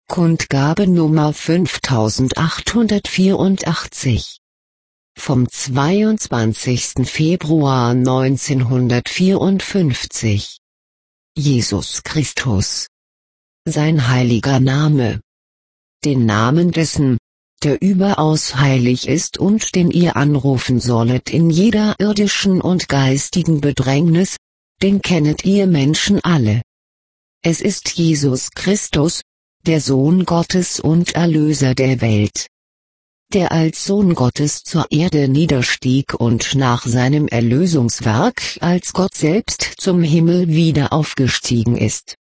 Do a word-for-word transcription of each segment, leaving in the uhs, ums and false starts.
Kundgabe Nummer fünftausendachthundertvierundachtzig. Vom zweiundzwanzigsten Februar neunzehnhundertvierundfünfzig. Jesus Christus. Sein heiliger Name. Den Namen dessen, der überaus heilig ist und den ihr anrufen sollet in jeder irdischen und geistigen Bedrängnis, den kennet ihr Menschen alle. Es ist Jesus Christus, der Sohn Gottes und Erlöser der Welt, der als Sohn Gottes zur Erde niederstieg und nach seinem Erlösungswerk als Gott selbst zum Himmel wieder aufgestiegen ist,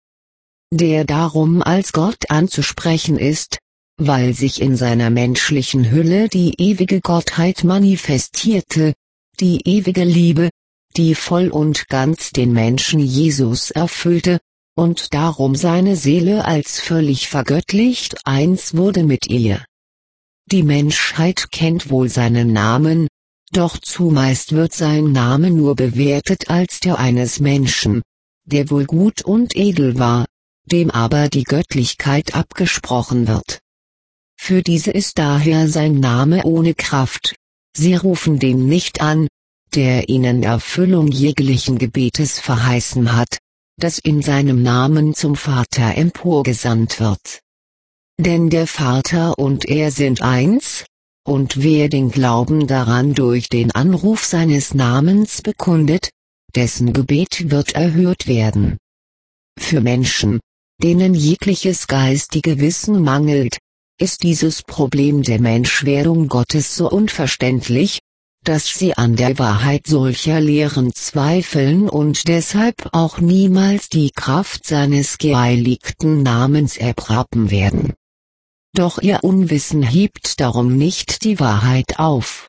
der darum als Gott anzusprechen ist, weil sich in seiner menschlichen Hülle die ewige Gottheit manifestierte, die ewige Liebe, die voll und ganz den Menschen Jesus erfüllte, und darum seine Seele als völlig vergöttlicht eins wurde mit ihr. Die Menschheit kennt wohl seinen Namen, doch zumeist wird sein Name nur bewertet als der eines Menschen, der wohl gut und edel war, dem aber die Göttlichkeit abgesprochen wird. Für diese ist daher sein Name ohne Kraft, sie rufen den nicht an, der ihnen Erfüllung jeglichen Gebetes verheißen hat, das in seinem Namen zum Vater emporgesandt wird. Denn der Vater und er sind eins, und wer den Glauben daran durch den Anruf seines Namens bekundet, dessen Gebet wird erhört werden. Für Menschen, denen jegliches geistige Wissen mangelt, ist dieses Problem der Menschwerdung Gottes so unverständlich, dass sie an der Wahrheit solcher Lehren zweifeln und deshalb auch niemals die Kraft seines geheiligten Namens erpraten werden. Doch ihr Unwissen hebt darum nicht die Wahrheit auf.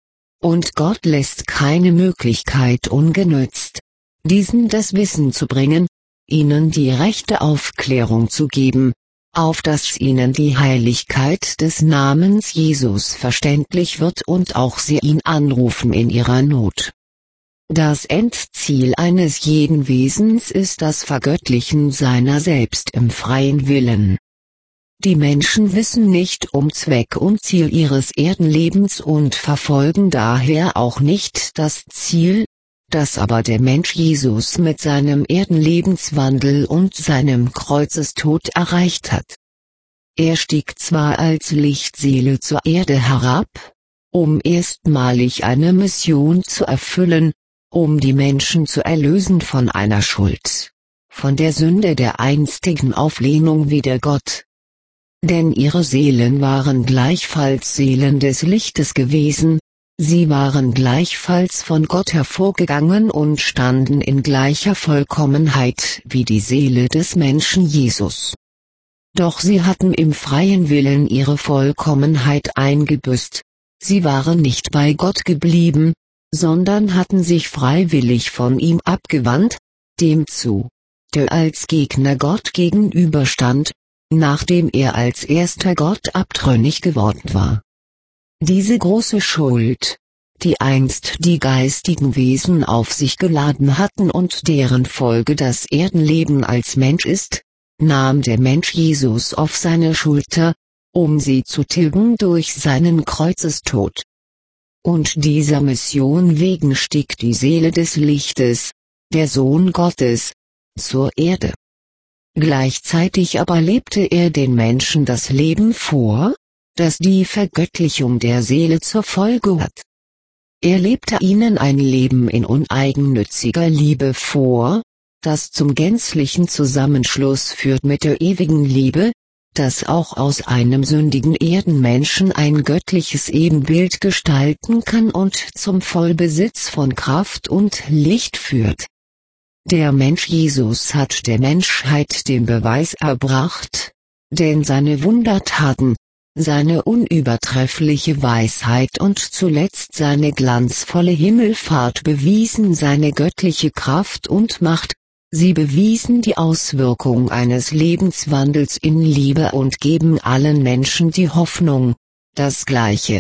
Und Gott lässt keine Möglichkeit ungenützt, diesen das Wissen zu bringen, ihnen die rechte Aufklärung zu geben, auf dass ihnen die Heiligkeit des Namens Jesus verständlich wird und auch sie ihn anrufen in ihrer Not. Das Endziel eines jeden Wesens ist das Vergöttlichen seiner selbst im freien Willen. Die Menschen wissen nicht um Zweck und Ziel ihres Erdenlebens und verfolgen daher auch nicht das Ziel, das aber der Mensch Jesus mit seinem Erdenlebenswandel und seinem Kreuzestod erreicht hat. Er stieg zwar als Lichtseele zur Erde herab, um erstmalig eine Mission zu erfüllen, um die Menschen zu erlösen von einer Schuld, von der Sünde der einstigen Auflehnung wider Gott. Denn ihre Seelen waren gleichfalls Seelen des Lichtes gewesen, sie waren gleichfalls von Gott hervorgegangen und standen in gleicher Vollkommenheit wie die Seele des Menschen Jesus. Doch sie hatten im freien Willen ihre Vollkommenheit eingebüßt, sie waren nicht bei Gott geblieben, sondern hatten sich freiwillig von ihm abgewandt, dem zu, der als Gegner Gott gegenüberstand, nachdem er als erster Gott abtrünnig geworden war. Diese große Schuld, die einst die geistigen Wesen auf sich geladen hatten und deren Folge das Erdenleben als Mensch ist, nahm der Mensch Jesus auf seine Schulter, um sie zu tilgen durch seinen Kreuzestod. Und dieser Mission wegen stieg die Seele des Lichtes, der Sohn Gottes, zur Erde. Gleichzeitig aber lebte er den Menschen das Leben vor, das die Vergöttlichung der Seele zur Folge hat. Er lebte ihnen ein Leben in uneigennütziger Liebe vor, das zum gänzlichen Zusammenschluss führt mit der ewigen Liebe, das auch aus einem sündigen Erdenmenschen ein göttliches Ebenbild gestalten kann und zum Vollbesitz von Kraft und Licht führt. Der Mensch Jesus hat der Menschheit den Beweis erbracht, denn seine Wundertaten, seine unübertreffliche Weisheit und zuletzt seine glanzvolle Himmelfahrt bewiesen seine göttliche Kraft und Macht, sie bewiesen die Auswirkung eines Lebenswandels in Liebe und geben allen Menschen die Hoffnung, das gleiche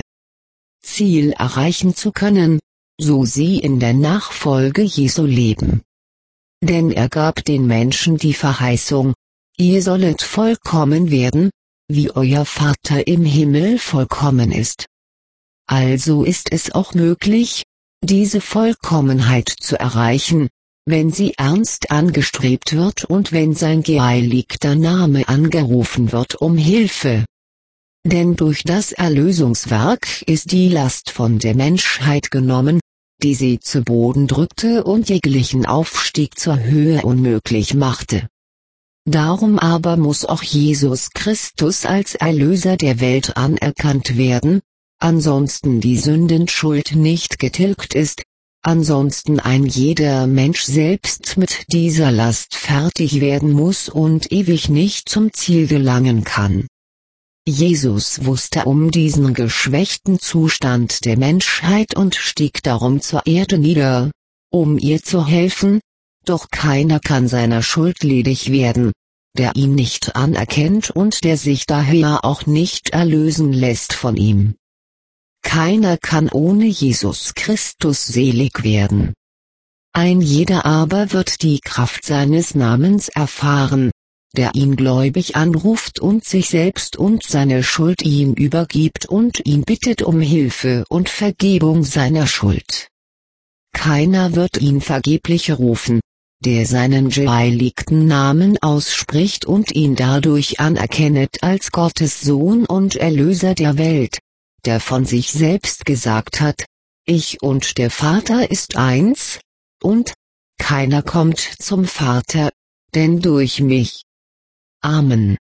Ziel erreichen zu können, so sie in der Nachfolge Jesu leben. Denn er gab den Menschen die Verheißung, ihr sollet vollkommen werden, wie euer Vater im Himmel vollkommen ist. Also ist es auch möglich, diese Vollkommenheit zu erreichen, wenn sie ernst angestrebt wird und wenn sein geheiligter Name angerufen wird um Hilfe. Denn durch das Erlösungswerk ist die Last von der Menschheit genommen, die sie zu Boden drückte und jeglichen Aufstieg zur Höhe unmöglich machte. Darum aber muss auch Jesus Christus als Erlöser der Welt anerkannt werden, ansonsten die Sündenschuld nicht getilgt ist, ansonsten ein jeder Mensch selbst mit dieser Last fertig werden muss und ewig nicht zum Ziel gelangen kann. Jesus wusste um diesen geschwächten Zustand der Menschheit und stieg darum zur Erde nieder, um ihr zu helfen, doch keiner kann seiner Schuld ledig werden, der ihn nicht anerkennt und der sich daher auch nicht erlösen lässt von ihm. Keiner kann ohne Jesus Christus selig werden. Ein jeder aber wird die Kraft seines Namens erfahren, der ihn gläubig anruft und sich selbst und seine Schuld ihm übergibt und ihn bittet um Hilfe und Vergebung seiner Schuld. Keiner wird ihn vergeblich rufen, der seinen geheiligten Namen ausspricht und ihn dadurch anerkennet als Gottes Sohn und Erlöser der Welt, der von sich selbst gesagt hat, ich und der Vater ist eins, und keiner kommt zum Vater, denn durch mich. Amen.